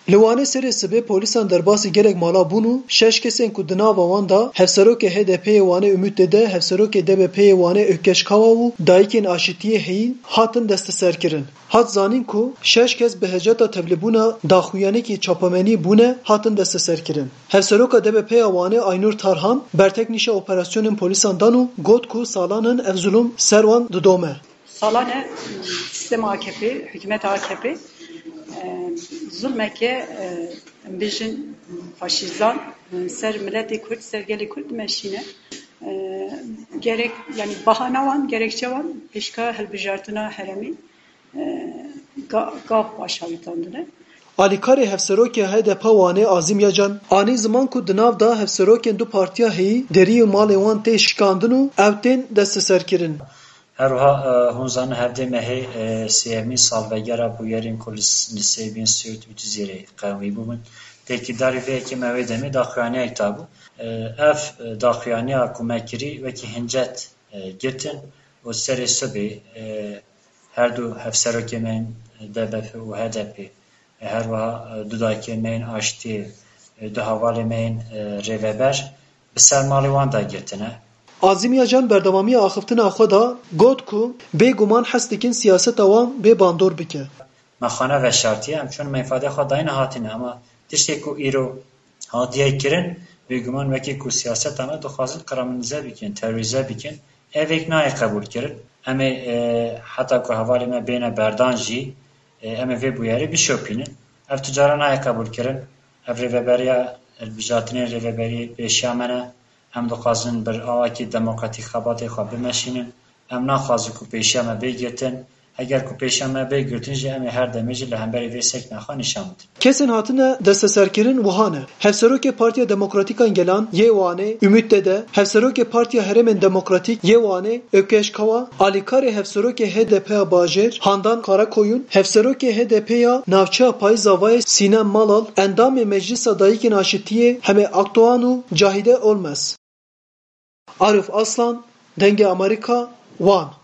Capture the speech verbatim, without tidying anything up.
Li Wanê serê sibê polîsan derbasî gelek mala bûn û şeş kesên ku di nava wan da hevserokê H D P'yê Wanê Ümit Dede, hevserokê D B P'yê Wanê Ökkeş Kawa û dayîkên aşîtiyê heyîn hatin desteserkirin. Hat zanîn ku şeş kes bi heceta tevlîbûna daxuyanekî çapamenî bûne hatin desteserkirin. Hevseroka D B P'ya Wanê Aynur Tarhan berteknîşa operasyonên polîsan dan û got ku salanin ev zulüm ser wan didome. Salane sistem A K P, hükümet A K P zulmeke bijin faşizan ser milleti Kürt sergeli Kürt meşine gerek yani bahane wan gerekçe wan pişka helbijartına heremi gav başavitandine. Alîkarê hevserokê H D P Wanê Azim Yacan anî ziman ku di nav da hevserokên du partiya heyî deriyê malê wan tê şikandin û ev tên desteserkirin. Herha hunzan hevdê mehê sêyemîn salvegera bûyerên ku li sêvîn Siûd û Cizîrê qewmî bûbin. Têkîdarî vê yekê me wê demê daxuyaniyek dabû. Ev daxuyaniya ku me kirî wekî hincet girtin û serê sibê her du hevserokê me D B P û H D P her wiha du dayîkê me yên aşitiyê du hevalê me yên rêveber bi ser malê wan da girtine. Azim Yacan berdewamiya axiftina xwe da got ku bêguman hes dikin siyaseta wan bê bandor bike. Me xane veşartiye em çûn me îfadê xwe dayîne hatine ama tiştê ku îro hatiye kirin bêguman wekî ku siyaseta me dixwazin qiremînize bikin, terorîze bikin evêk nayê qebûl kirin. Em ê heta ku hevalê me bêne berdan jî em ê vê bûyerê bişopînin. Ev tu cara nayê qebûl kirin. Ev rêveberiya hilbijartinên rêveberiyê pêşiya me ne. Em dixwazin bir awakî demokratîk xebatê xwe bimeşînin. Em naxwazin ku pêşiya me bêgirtin. Eger ku pêşiya me bêgirtin jî em ê her demê jî li hemberî vê sekna xwe nîşan bidin. Kesên hatine desteserkirin wiha ne. Hevserokê Partiya Demokratîkan Gelan yê Wanê Ümit Dede, hevserokê Partiya Herêmên Demokratîk yê Wanê Ökkeş Kawa, alîkarê hevserokê H D P ya Bajêr Handan Karakoyun, hevserokê H D P ya Navçeya Payî Zavayê Sînem Malal, endamê Meclisa Dayîkên Aşîtiyê hemê Akdoğan û Cahide Olmez. Arif Aslan, Denge Amerika, Van.